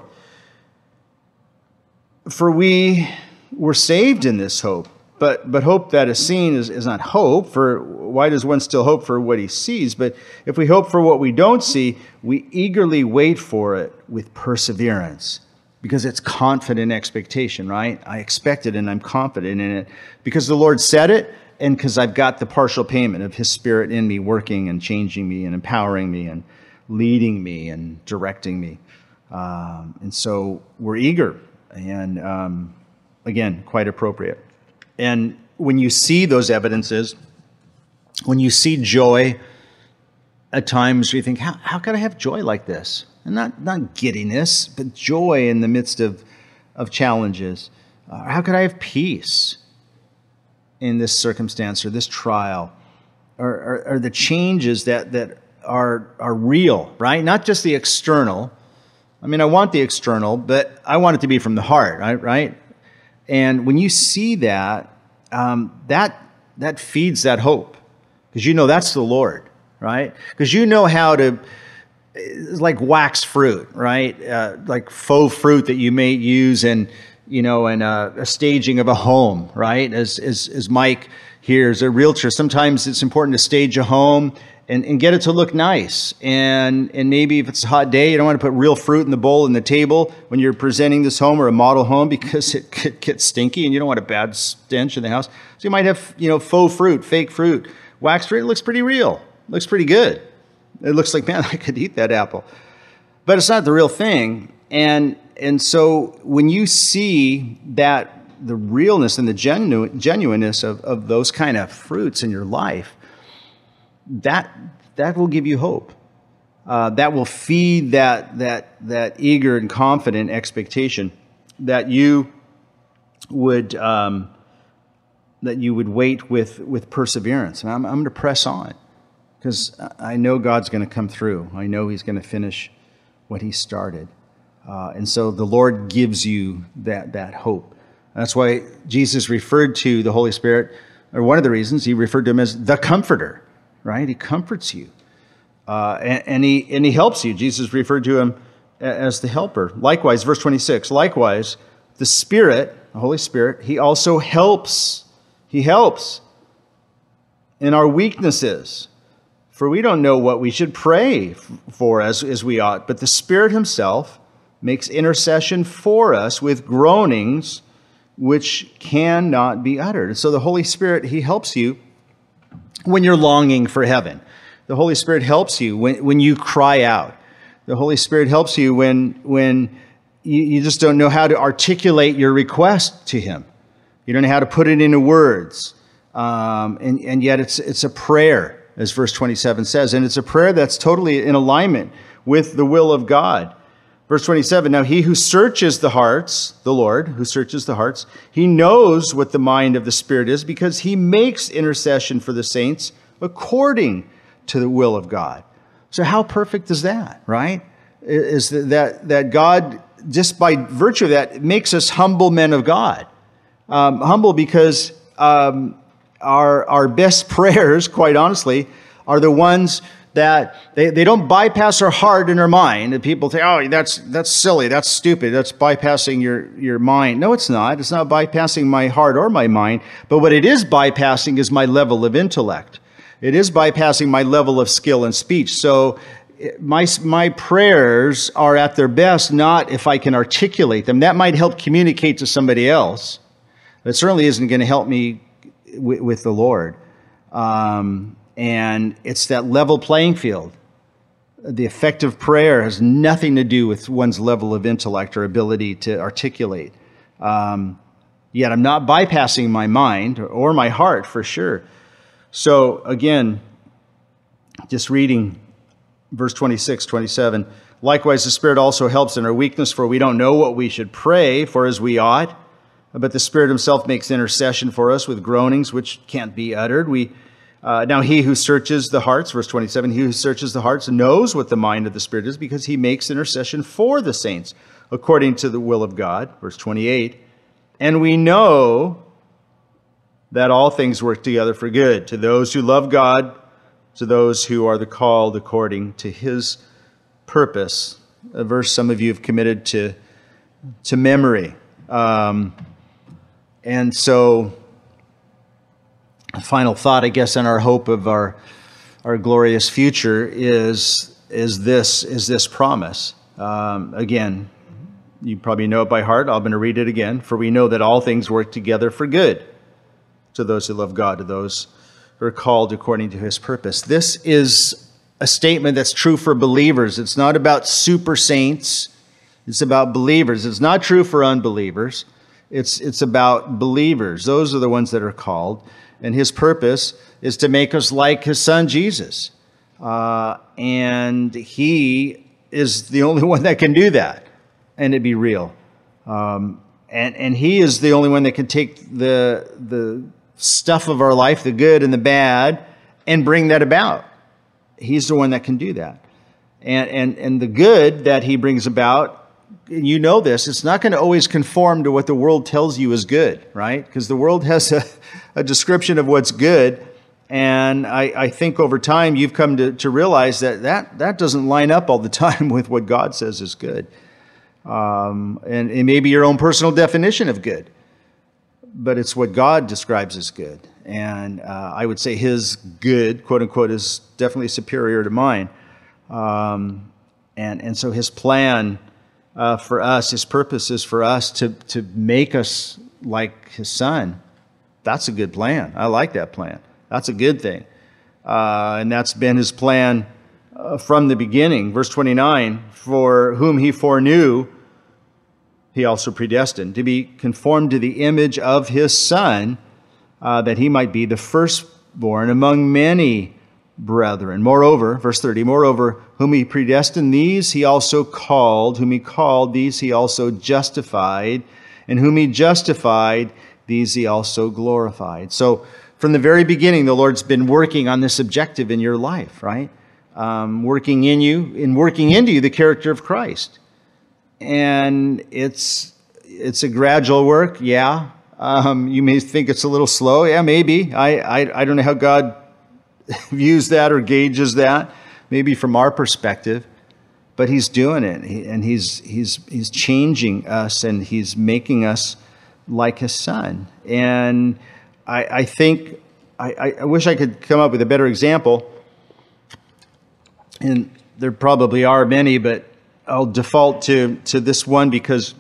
For we were saved in this hope, but but hope that is seen is, is not hope. For why does one still hope for what he sees? But if we hope for what we don't see, we eagerly wait for it with perseverance, because it's confident expectation, right? I expect it and I'm confident in it because the Lord said it, and because I've got the partial payment of his Spirit in me, working and changing me and empowering me and leading me and directing me. Um, and so we're eager and, um, again, quite appropriate. And when you see those evidences, when you see joy, at times you think, how, how can I have joy like this? And not, not giddiness, but joy in the midst of, of challenges. Uh, how could I have peace in this circumstance or this trial? Or, or, or the changes that, that are are real, right? Not just the external. I mean, I want the external, but I want it to be from the heart, right? right? And when you see that, um, that that feeds that hope, because you know that's the Lord, right? Because you know how to, it's like wax fruit, right? Uh, like faux fruit that you may use in, you know, in a, a staging of a home, right? As as as Mike here as a realtor, sometimes it's important to stage a home and, and get it to look nice. And, and maybe if it's a hot day, you don't want to put real fruit in the bowl in the table when you're presenting this home or a model home because it could get stinky and you don't want a bad stench in the house. So you might have, you know, faux fruit, fake fruit, wax fruit. It looks pretty real. It looks pretty good. It looks like, man, I could eat that apple. But it's not the real thing. And and so when you see that, the realness and the genu- genuineness of, of those kind of fruits in your life, that that will give you hope. Uh, that will feed that that that eager and confident expectation that you would um, that you would wait with with perseverance. And I'm I'm going to press on because I know God's going to come through. I know He's going to finish what He started. Uh, and so the Lord gives you that that hope. That's why Jesus referred to the Holy Spirit, or one of the reasons He referred to Him as the Comforter, right? He comforts you, uh, and, and He and He helps you. Jesus referred to Him as the Helper. Likewise, verse twenty-six. Likewise, the Spirit, the Holy Spirit, He also helps. He helps in our weaknesses. For we don't know what we should pray for as, as we ought, but the Spirit Himself makes intercession for us with groanings which cannot be uttered. And so the Holy Spirit, He helps you when you're longing for heaven. The Holy Spirit helps you when, when you cry out. The Holy Spirit helps you when, when you, you just don't know how to articulate your request to Him. You don't know how to put it into words. Um, and, and yet it's, it's a prayer, as verse twenty-seven says. And it's a prayer that's totally in alignment with the will of God. Verse twenty-seven, now He who searches the hearts, the Lord who searches the hearts, He knows what the mind of the Spirit is because He makes intercession for the saints according to the will of God. So how perfect is that, right? Is that, that God, just by virtue of that, makes us humble men of God. Um, humble because um, our, our best prayers, quite honestly, are the ones that they, they don't bypass our heart and our mind. And people say, oh, that's that's silly, that's stupid, that's bypassing your, your mind. No, it's not. It's not bypassing my heart or my mind. But what it is bypassing is my level of intellect. It is bypassing my level of skill and speech. So my, my prayers are at their best, not if I can articulate them. That might help communicate to somebody else. It certainly isn't going to help me with, with the Lord. Um, And it's that level playing field. The effective prayer has nothing to do with one's level of intellect or ability to articulate. Um, yet I'm not bypassing my mind or, or my heart for sure. So again, just reading verse twenty-six, twenty-seven. Likewise, the Spirit also helps in our weakness, for we don't know what we should pray for as we ought. But the Spirit Himself makes intercession for us with groanings which can't be uttered. We Uh, now He who searches the hearts, verse twenty-seven, He who searches the hearts knows what the mind of the Spirit is because He makes intercession for the saints according to the will of God, verse twenty-eight. And we know that all things work together for good to those who love God, to those who are the called according to His purpose. A verse some of you have committed to, to memory. Um, and so... Final thought, I guess, on our hope of our our glorious future is is this is this promise. Um, again, you probably know it by heart. I'm going to read it again. For we know that all things work together for good to those who love God, to those who are called according to His purpose. This is a statement that's true for believers. It's not about super saints. It's about believers. It's not true for unbelievers. It's it's about believers. Those are the ones that are called. And His purpose is to make us like His Son, Jesus. Uh, and He is the only one that can do that and it be real. Um, and, and He is the only one that can take the, the stuff of our life, the good and the bad, and bring that about. He's the one that can do that. And, and, and the good that He brings about, you know this, it's not going to always conform to what the world tells you is good, right? Because the world has a, a description of what's good, and I, I think over time you've come to, to realize that, that that doesn't line up all the time with what God says is good. Um, and it may be your own personal definition of good, but it's what God describes as good. And uh, I would say his good, quote unquote, is definitely superior to mine. Um, and, and so his plan uh, for us, his purpose is for us to, to make us like his son. That's a good plan. I like that plan. That's a good thing. Uh, and that's been his plan uh, from the beginning. Verse twenty-nine, for whom he foreknew, he also predestined to be conformed to the image of his son, uh, that he might be the firstborn among many brethren. Moreover, verse thirty, moreover, whom he predestined, these he also called. Whom he called, these he also justified. And whom he justified, these he also glorified. So from the very beginning, the Lord's been working on this objective in your life, right? Um, working in you, and working into you the character of Christ. And it's it's a gradual work, yeah. Um, you may think it's a little slow, yeah, maybe. I, I I don't know how God views that or gauges that, maybe from our perspective, but He's doing it, he, and He's He's He's changing us, and He's making us like His Son. And I, I think I, I wish I could come up with a better example, and there probably are many, but I'll default to, to this one because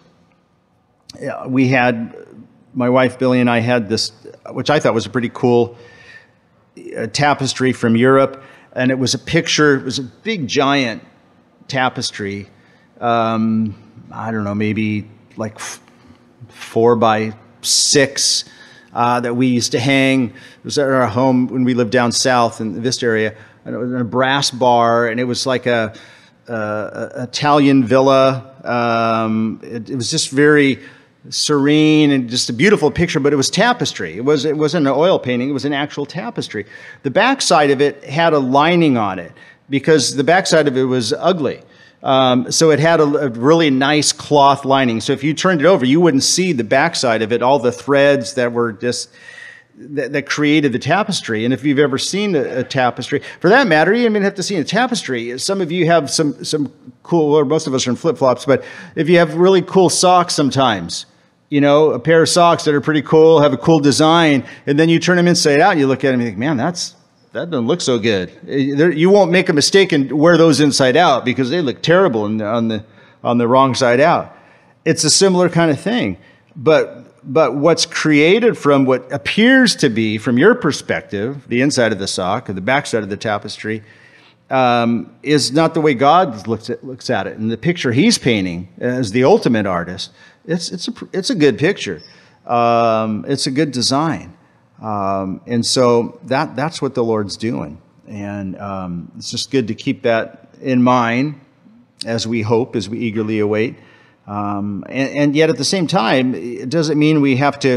we had, my wife Billy and I had this, which I thought was a pretty cool uh, tapestry from Europe. And it was a picture, it was a big giant tapestry. Um, I don't know, maybe like f- four by six uh, that we used to hang. It was at our home when we lived down south in the Vista area. And it was in a brass bar, and it was like a, Uh, Italian villa. Um, it, it was just very serene and just a beautiful picture, but it was tapestry. It was, it wasn't an oil painting. It was an actual tapestry. The backside of it had a lining on it because the backside of it was ugly. Um, so it had a, a really nice cloth lining. So if you turned it over, you wouldn't see the backside of it, all the threads that were just That, that created the tapestry. And if you've ever seen a, a tapestry, for that matter, you don't even have to see a tapestry. Some of you have some some cool, or most of us are in flip-flops, but if you have really cool socks sometimes, you know, a pair of socks that are pretty cool, have a cool design, and then you turn them inside out, and you look at them and you think, man, that's that doesn't look so good. You won't make a mistake and wear those inside out because they look terrible on the on the wrong side out. It's a similar kind of thing. But But what's created from what appears to be, from your perspective, the inside of the sock or the backside of the tapestry, um, is not the way God looks at, looks at it. And the picture He's painting as the ultimate artist, it's it's a it's a good picture. Um, it's a good design, um, and so that that's what the Lord's doing. And um, it's just good to keep that in mind as we hope, as we eagerly await. Um, and, and yet at the same time, it doesn't mean we have to,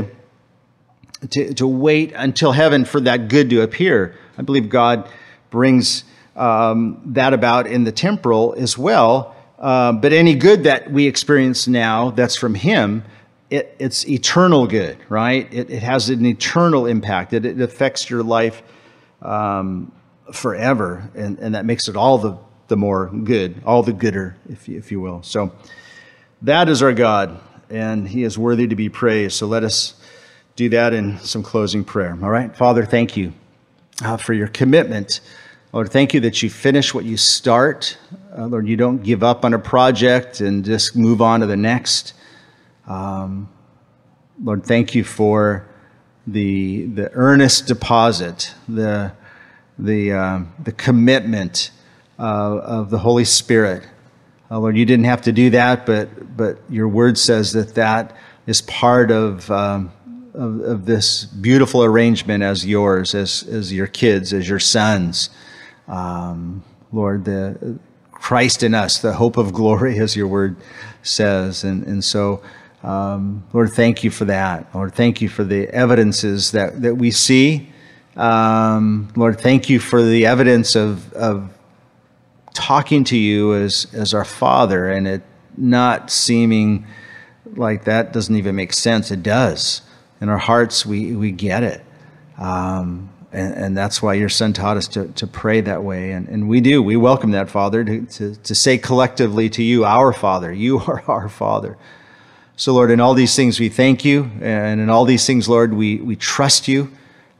to to wait until heaven for that good to appear. I believe God brings um, that about in the temporal as well. Uh, but any good that we experience now that's from Him, it, it's eternal good, right? It, it has an eternal impact. It, it affects your life um, forever, and, and that makes it all the, the more good, all the gooder, if you, if you will. So that is our God, and He is worthy to be praised. So let us do that in some closing prayer. All right? Father, thank you uh, for your commitment. Lord, thank you that you finish what you start. Uh, Lord, you don't give up on a project and just move on to the next. Um, Lord, thank you for the the earnest deposit, the the um, the commitment uh, of the Holy Spirit. Uh, Lord, you didn't have to do that, but but your word says that that is part of, um, of of this beautiful arrangement as yours, as as your kids, as your sons. Um, Lord, the Christ in us, the hope of glory, as your word says. And, and so, um, Lord, thank you for that. Lord, thank you for the evidences that, that we see. Um, Lord, thank you for the evidence of, of talking to you as, as our Father, and it not seeming like that doesn't even make sense. It does. In our hearts, we, we get it. Um, and, and that's why your Son taught us to, to pray that way. And, and we do. We welcome that, Father, to, to, to say collectively to you, our Father. You are our Father. So, Lord, in all these things we thank you. And in all these things, Lord, we, we trust you.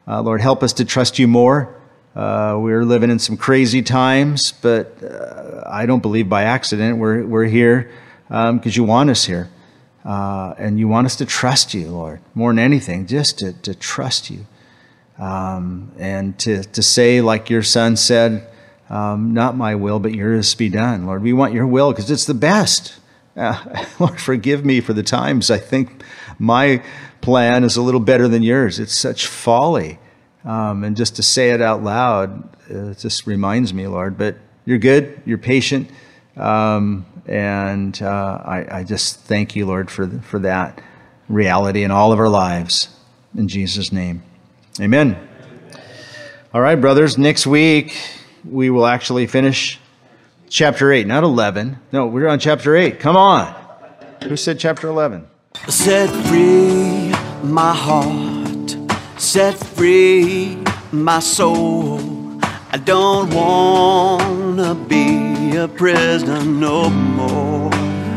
Uh, Lord, help us to trust you more. Uh, we're living in some crazy times, but uh, I don't believe by accident. We're, we're here because um, you want us here. Uh, and you want us to trust you, Lord, more than anything, just to, to trust you. Um, and to, to say, like your son said, um, not my will, but yours be done. Lord, we want your will because it's the best. Uh, Lord, forgive me for the times I think my plan is a little better than yours. It's such folly. Um, and just to say it out loud, uh, it just reminds me, Lord, but you're good, you're patient. Um, and uh, I, I just thank you, Lord, for, for that reality in all of our lives. In Jesus' name, amen. All right, brothers, next week we will actually finish chapter eight, not eleven. No, we're on chapter eight. Come on. Who said chapter eleven? Set free my heart, set free my soul. I don't want to be a prisoner no more.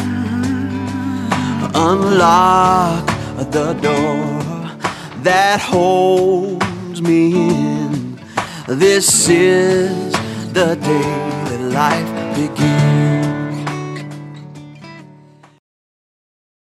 Unlock the door that holds me in. This is the day that life begins.